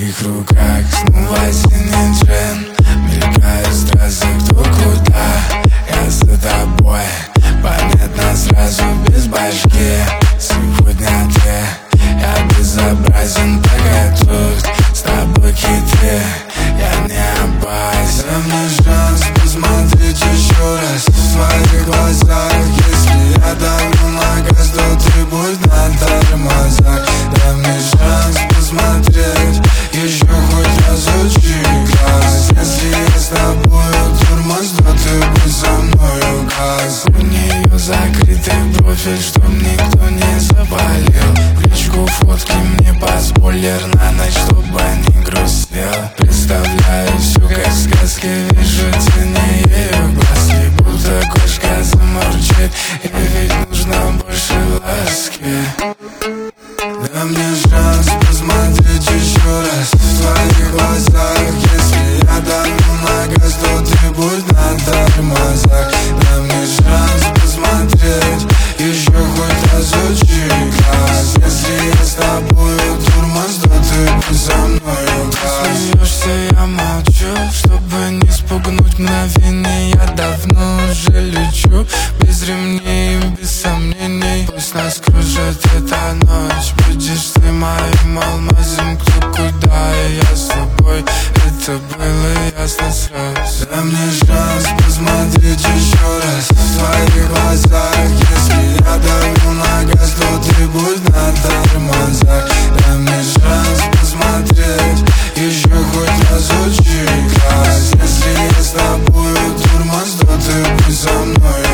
твоих руках снова осенний джин. Мелькают стразы, кто куда. Я за тобой, понятно сразу без башки. Сегодня ты, я безобразен, пока тут с тобой хитры. Я не опасен. Дай мне шанс посмотреть еще раз в своих глазах. Если я давлю на газ, то ты будь на тормозах. Дай мне шанс посмотреть еще хоть разочек раз. Если я с тобою тормоз, то ты будь со мною газ. У нее закрытый профиль, чтоб никто не заболел. В личку фотки мне под спойлер на ночь, чтобы не грустил. Представляю все как в сказке, вижу тени ее глазки. Будто кошка замурчит, и ведь нужно больше ласки. Дай мне шанс посмотреть еще раз в твоих глазах. Если я давлю на газ, то ты будь на тормозах. Дай мне шанс посмотреть еще хоть разочек раз. Если я с тобою тормоз, то ты будь со мною газ. Смеешься, я молчу, чтобы не спугнуть мгновение. Я давно уже лечу, без ремней и без сомнений. Пусть нас кружит эта ночь, будешь ты моим алмазом, кто куда, и я с тобой. Это было ясно сразу. Дай мне шанс посмотреть еще раз в твоих глазах. Если я давлю на газ, то ты будь на тормозах. Дай мне шанс посмотреть еще хоть разочек раз. Если я с тобою тормоз, то ты будь со мной.